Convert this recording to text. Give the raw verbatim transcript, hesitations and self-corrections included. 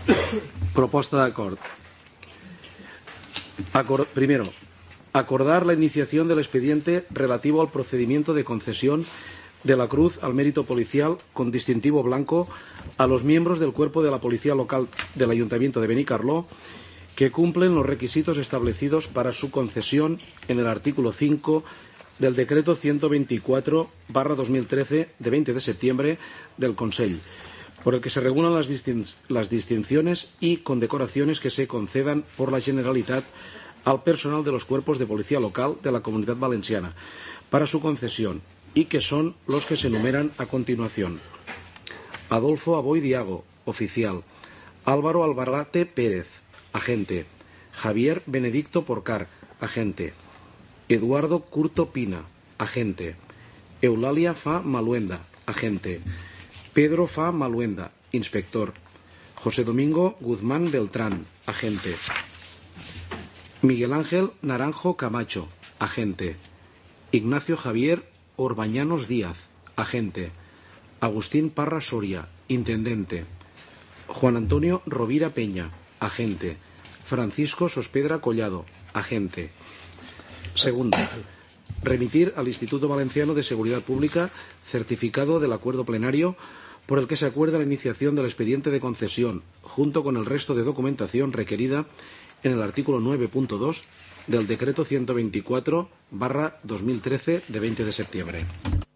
Proposta d'acord. Acord, primero, acordar la iniciación del expediente relativo al procedimiento de concesión de la Cruz al Mérito Policial con distintivo blanco a los miembros del cuerpo de la Policía Local del Ayuntamiento de Benicarló que cumplen los requisitos establecidos para su concesión en el artículo cinco del Decreto ciento veinticuatro barra dos mil trece de veinte de septiembre del Consell, por el que se regulan las, distin las distinciones y condecoraciones que se concedan por la Generalitat al personal de los cuerpos de policía local de la Comunidad Valenciana para su concesión y que son los que se enumeran a continuación: Adolfo Aboy Diago, oficial; Álvaro Albarrate Pérez, agente; Javier Benedicto Porcar, agente; Eduardo Curto Pina, agente; Eulalia Fa Maluenda, agente; Pedro Fa Maluenda, inspector; José Domingo Guzmán Beltrán, agente; Miguel Ángel Naranjo Camacho, agente; Ignacio Javier Orbañanos Díaz, agente; Agustín Parra Soria, intendente; Juan Antonio Rovira Peña, agente; Francisco Sospedra Collado, agente. Segundo, remitir al Instituto Valenciano de Seguridad Pública certificado del acuerdo plenario por el que se acuerda la iniciación del expediente de concesión, junto con el resto de documentación requerida en el artículo nueve punto dos del Decreto ciento veinticuatro barra dos mil trece de veinte de septiembre.